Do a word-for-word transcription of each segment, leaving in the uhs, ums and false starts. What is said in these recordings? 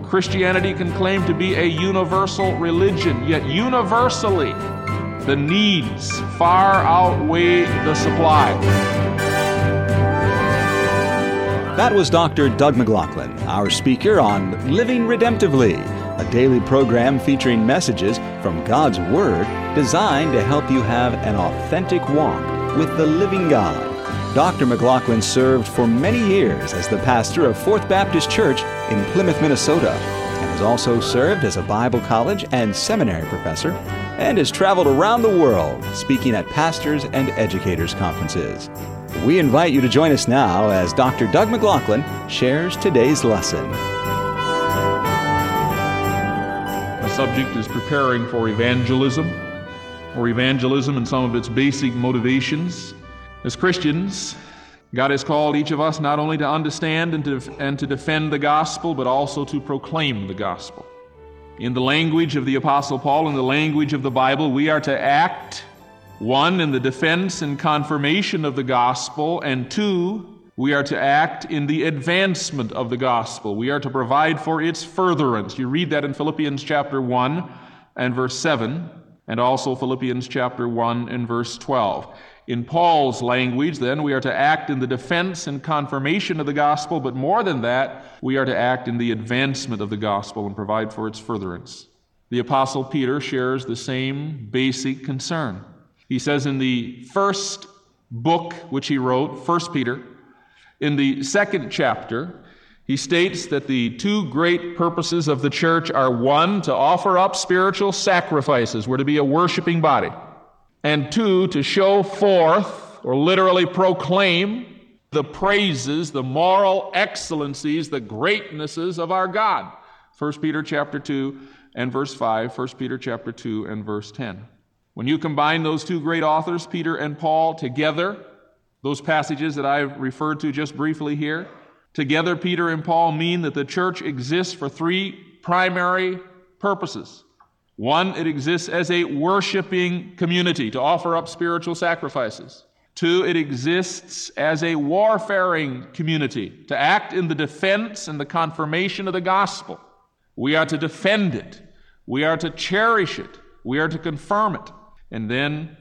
Christianity can claim to be a universal religion, yet universally, the needs far outweigh the supply. That was Doctor Doug McLaughlin, our speaker on Living Redemptively, a daily program featuring messages from God's Word designed to help you have an authentic walk with the living God. Doctor McLaughlin served for many years as the pastor of Fourth Baptist Church in Plymouth, Minnesota, and has also served as a Bible college and seminary professor, and has traveled around the world speaking at pastors' and educators' conferences. We invite you to join us now as Doctor Doug McLaughlin shares today's lesson. The subject is preparing for evangelism, or evangelism and some of its basic motivations. As Christians, God has called each of us not only to understand and to, and to defend the gospel, but also to proclaim the gospel. In the language of the Apostle Paul, in the language of the Bible, we are to act, one, in the defense and confirmation of the gospel, and two, we are to act in the advancement of the gospel. We are to provide for its furtherance. You read that in Philippians chapter one and verse seven, and also Philippians chapter one and verse twelve. In Paul's language, then, we are to act in the defense and confirmation of the gospel, but more than that, we are to act in the advancement of the gospel and provide for its furtherance. The Apostle Peter shares the same basic concern. He says in the first book which he wrote, First Peter, in the second chapter, he states that the two great purposes of the church are, one, to offer up spiritual sacrifices. We're to be a worshiping body. And two, to show forth, or literally proclaim, the praises, the moral excellencies, the greatnesses of our God. First Peter chapter two and verse five, First Peter chapter two and verse ten. When you combine those two great authors, Peter and Paul, together, those passages that I've referred to just briefly here, together Peter and Paul mean that the church exists for three primary purposes. One, it exists as a worshiping community to offer up spiritual sacrifices. Two, it exists as a warfaring community to act in the defense and the confirmation of the gospel. We are to defend it. We are to cherish it. We are to confirm it. And then,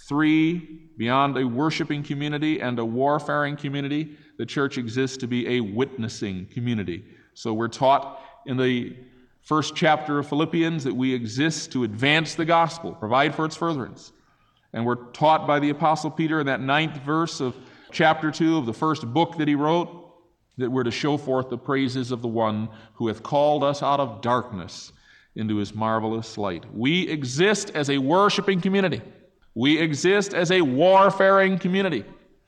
three, beyond a worshiping community and a warfaring community, the church exists to be a witnessing community. So we're taught in the first chapter of Philippians that we exist to advance the gospel, provide for its furtherance. And we're taught by the Apostle Peter in that ninth verse of chapter two of the first book that he wrote that we're to show forth the praises of the one who hath called us out of darkness into his marvelous light. We exist as a worshiping community. We exist as a warfaring community.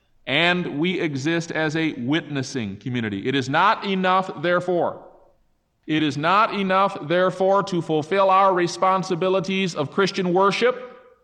And we exist as a witnessing community. It is not enough, therefore, It is not enough, therefore, to fulfill our responsibilities of Christian worship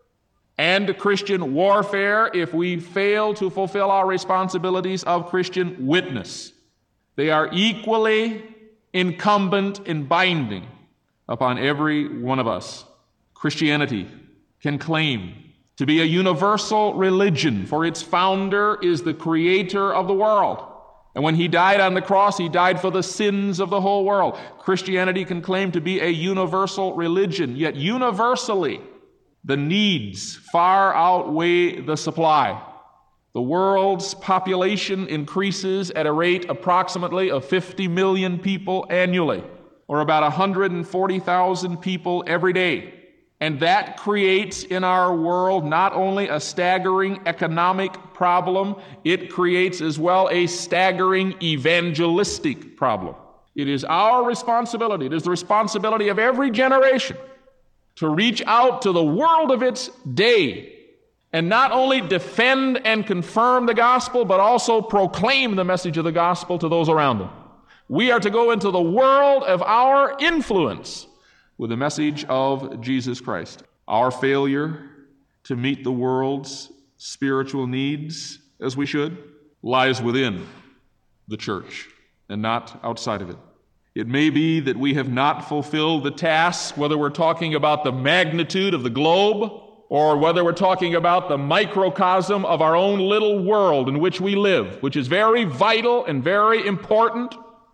and Christian warfare if we fail to fulfill our responsibilities of Christian witness. They are equally incumbent and binding upon every one of us. Christianity can claim to be a universal religion, for its founder is the creator of the world. And when he died on the cross, he died for the sins of the whole world. Christianity can claim to be a universal religion, yet universally, the needs far outweigh the supply. The world's population increases at a rate approximately of fifty million people annually, or about one hundred forty thousand people every day. And that creates in our world not only a staggering economic problem, it creates as well a staggering evangelistic problem. It is our responsibility, it is the responsibility of every generation to reach out to the world of its day and not only defend and confirm the gospel, but also proclaim the message of the gospel to those around them. We are to go into the world of our influence with the message of Jesus Christ. Our failure to meet the world's spiritual needs as we should lies within the church and not outside of it. It may be that we have not fulfilled the task, whether we're talking about the magnitude of the globe or whether we're talking about the microcosm of our own little world in which we live, which is very vital and very important.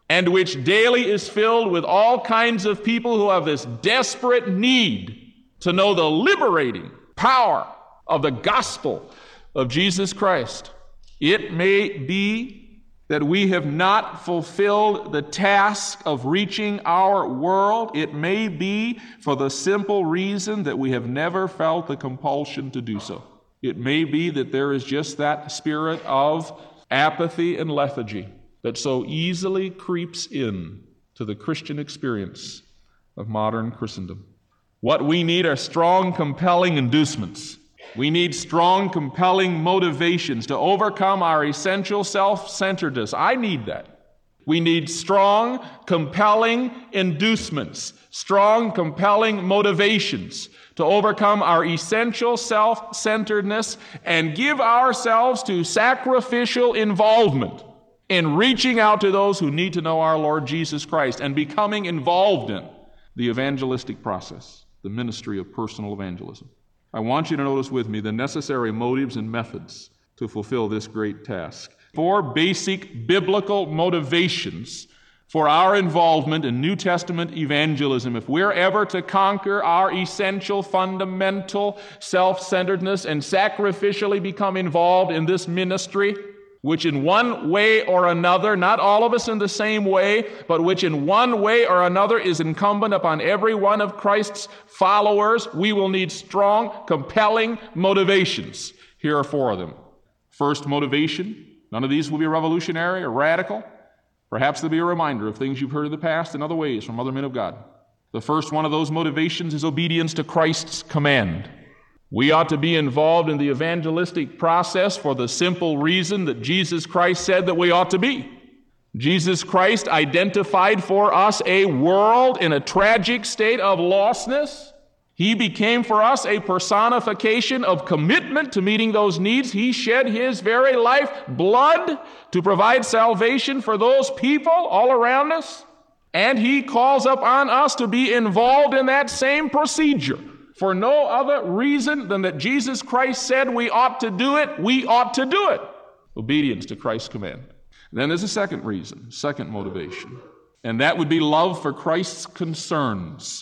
and which daily is filled with all kinds of people who have this desperate need to know the liberating power of the gospel of Jesus Christ. It may be that we have not fulfilled the task of reaching our world. It may be for the simple reason that we have never felt the compulsion to do so. It may be that there is just that spirit of apathy and lethargy that so easily creeps in to the Christian experience of modern Christendom. What we need are strong, compelling inducements. We need strong, compelling motivations to overcome our essential self-centeredness. I need that. We need strong, compelling inducements, strong, compelling motivations to overcome our essential self-centeredness and give ourselves to sacrificial involvement in reaching out to those who need to know our Lord Jesus Christ and becoming involved in the evangelistic process, the ministry of personal evangelism. I want you to notice with me the necessary motives and methods to fulfill this great task. Four basic biblical motivations for our involvement in New Testament evangelism. If we're ever to conquer our essential, fundamental self-centeredness and sacrificially become involved in this ministry, which in one way or another, not all of us in the same way, but which in one way or another is incumbent upon every one of Christ's followers, we will need strong, compelling motivations. Here are four of them. First motivation, none of these will be revolutionary or radical. Perhaps they'll be a reminder of things you've heard in the past in other ways from other men of God. The first one of those motivations is obedience to Christ's command. We ought to be involved in the evangelistic process for the simple reason that Jesus Christ said that we ought to be. Jesus Christ identified for us a world in a tragic state of lostness. He became for us a personification of commitment to meeting those needs. He shed his very life blood to provide salvation for those people all around us. And he calls upon us to be involved in that same procedure. For no other reason than that Jesus Christ said we ought to do it, we ought to do it. Obedience to Christ's command. And then there's a second reason, second motivation, and that would be love for Christ's concerns.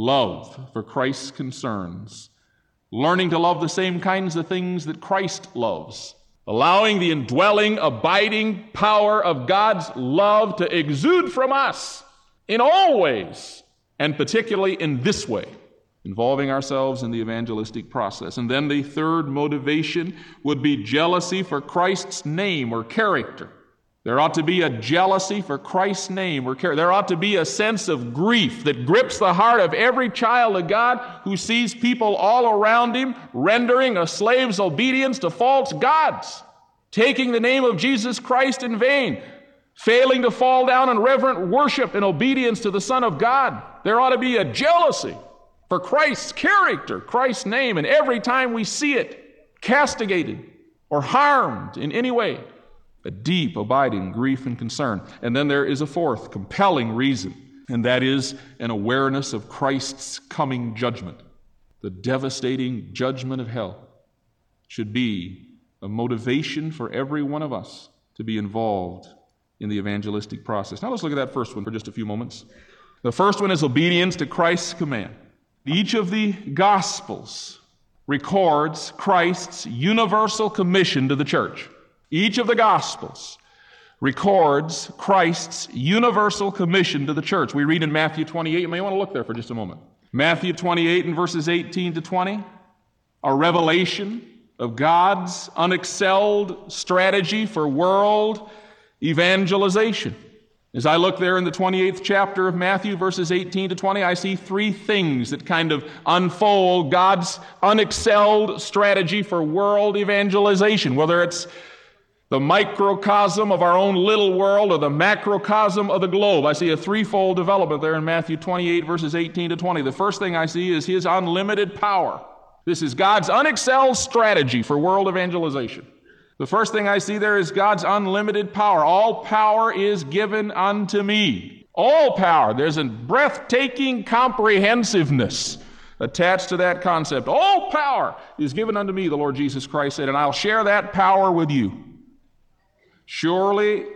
Love for Christ's concerns. Learning to love the same kinds of things that Christ loves. Allowing the indwelling, abiding power of God's love to exude from us in all ways, and particularly in this way, involving ourselves in the evangelistic process. And then the third motivation would be jealousy for Christ's name or character. There ought to be a jealousy for Christ's name or character. There ought to be a sense of grief that grips the heart of every child of God who sees people all around him rendering a slave's obedience to false gods, taking the name of Jesus Christ in vain, failing to fall down in reverent worship and obedience to the Son of God. There ought to be a jealousy for Christ's character, Christ's name, and every time we see it castigated or harmed in any way, a deep, abiding grief and concern. And then there is a fourth compelling reason, and that is an awareness of Christ's coming judgment. The devastating judgment of hell should be a motivation for every one of us to be involved in the evangelistic process. Now let's look at that first one for just a few moments. The first one is obedience to Christ's command. Each of the Gospels records Christ's universal commission to the church. Each of the Gospels records Christ's universal commission to the church. We read in Matthew twenty-eight. You may want to look there for just a moment. Matthew twenty-eight and verses eighteen to twenty, a revelation of God's unexcelled strategy for world evangelization. As I look there in the twenty-eighth chapter of Matthew, verses eighteen to twenty, I see three things that kind of unfold God's unexcelled strategy for world evangelization, whether it's the microcosm of our own little world or the macrocosm of the globe. I see a threefold development there in Matthew twenty-eight, verses eighteen to twenty. The first thing I see is his unlimited power. This is God's unexcelled strategy for world evangelization. The first thing I see there is God's unlimited power. All power is given unto me. All power. There's a breathtaking comprehensiveness attached to that concept. All power is given unto me, the Lord Jesus Christ said, and I'll share that power with you. Surely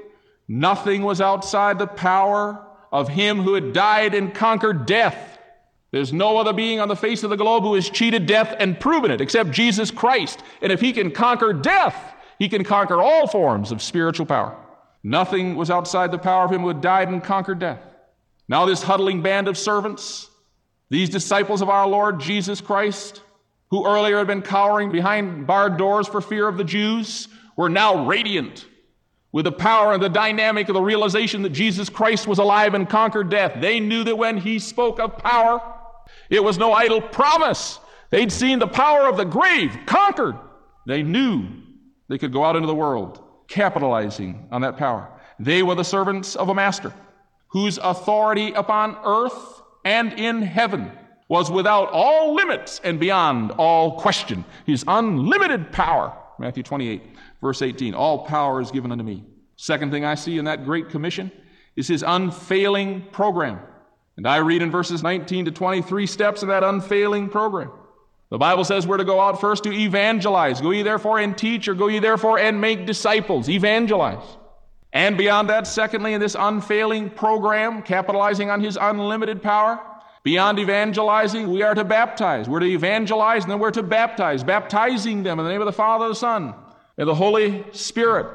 Nothing was outside the power of him who had died and conquered death. There's no other being on the face of the globe who has cheated death and proven it except Jesus Christ. And if he can conquer death, he can conquer all forms of spiritual power. Nothing was outside the power of him who had died and conquered death. Now this huddling band of servants, these disciples of our Lord Jesus Christ, who earlier had been cowering behind barred doors for fear of the Jews, were now radiant with the power and the dynamic of the realization that Jesus Christ was alive and conquered death. They knew that when he spoke of power, it was no idle promise. They'd seen the power of the grave conquered. They knew they could go out into the world, capitalizing on that power. They were the servants of a master whose authority upon earth and in heaven was without all limits and beyond all question. His unlimited power. Matthew twenty-eight, verse eighteen. All power is given unto me. Second thing I see in that great commission is his unfailing program. And I read in verses nineteen to twenty-three steps of that unfailing program. The Bible says we're to go out first to evangelize. Go ye therefore and teach, or go ye therefore and make disciples. Evangelize. And beyond that, secondly, in this unfailing program, capitalizing on his unlimited power, beyond evangelizing, we are to baptize. We're to evangelize, and then we're to baptize, baptizing them in the name of the Father, the Son, and the Holy Spirit.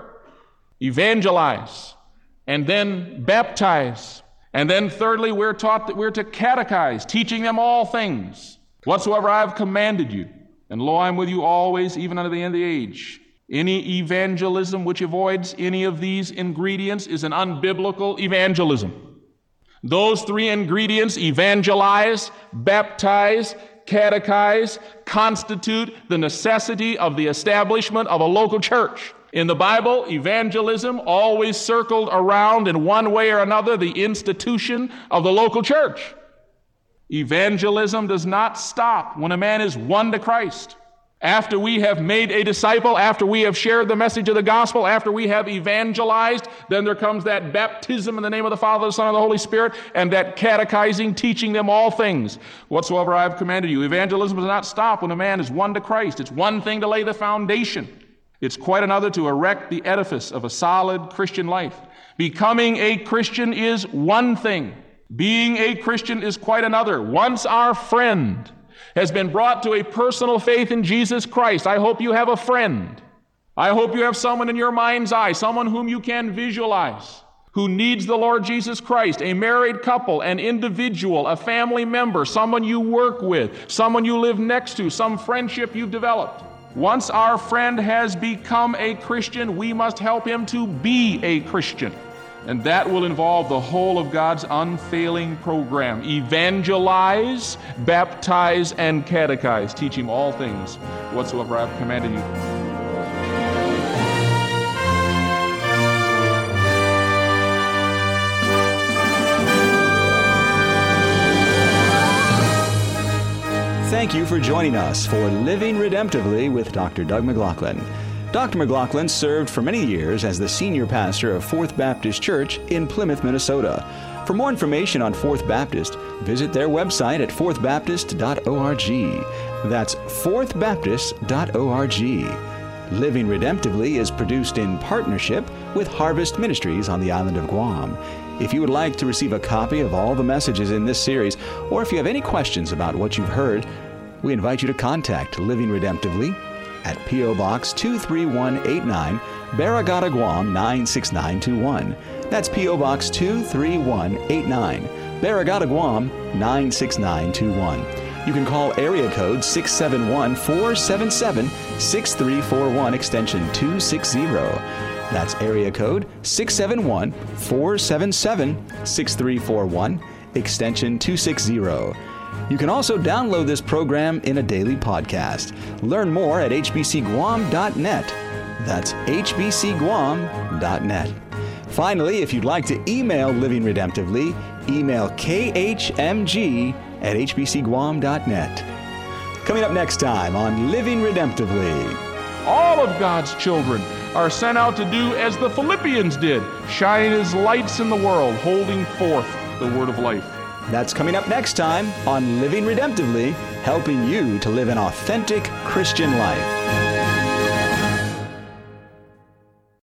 Evangelize, and then baptize. And then thirdly, we're taught that we're to catechize, teaching them all things, whatsoever I have commanded you. And lo, I'm with you always, even unto the end of the age. Any evangelism which avoids any of these ingredients is an unbiblical evangelism. Those three ingredients, evangelize, baptize, catechize, constitute the necessity of the establishment of a local church. In the Bible, evangelism always circled around in one way or another the institution of the local church. Evangelism does not stop when a man is won to Christ. After we have made a disciple, after we have shared the message of the gospel, after we have evangelized, then there comes that baptism in the name of the Father, the Son, and the Holy Spirit, and that catechizing, teaching them all things, whatsoever I have commanded you. Evangelism does not stop when a man is won to Christ. It's one thing to lay the foundation. It's quite another to erect the edifice of a solid Christian life. Becoming a Christian is one thing. Being a Christian is quite another. Once our friend has been brought to a personal faith in Jesus Christ, I hope you have a friend. I hope you have someone in your mind's eye, someone whom you can visualize, who needs the Lord Jesus Christ, a married couple, an individual, a family member, someone you work with, someone you live next to, some friendship you've developed. Once our friend has become a Christian, we must help him to be a Christian. And that will involve the whole of God's unfailing program. Evangelize, baptize, and catechize. Teach him all things whatsoever I have commanded you. Thank you for joining us for Living Redemptively with Doctor Doug McLaughlin. Doctor McLaughlin served for many years as the senior pastor of Fourth Baptist Church in Plymouth, Minnesota. For more information on Fourth Baptist, visit their website at fourth baptist dot org. That's fourth baptist dot org. Living Redemptively is produced in partnership with Harvest Ministries on the island of Guam. If you would like to receive a copy of all the messages in this series, or if you have any questions about what you've heard, we invite you to contact Living Redemptively at P O. Box two three one eight nine, Barragata, Guam nine six nine two one. That's P O. Box two three one eight nine, Barragata, Guam nine six nine two one. You can call area code six seven one, four seven seven, six three four one, extension two sixty. That's area code six seven one, four seven seven, six three four one, extension two sixty. You can also download this program in a daily podcast. Learn more at h b c guam dot net. That's h b c guam dot net. Finally, if you'd like to email Living Redemptively, email k h m g at h b c guam dot net. Coming up next time on Living Redemptively. All of God's children are sent out to do as the Philippians did, shine as lights in the world, holding forth the word of life. That's coming up next time on Living Redemptively, helping you to live an authentic Christian life.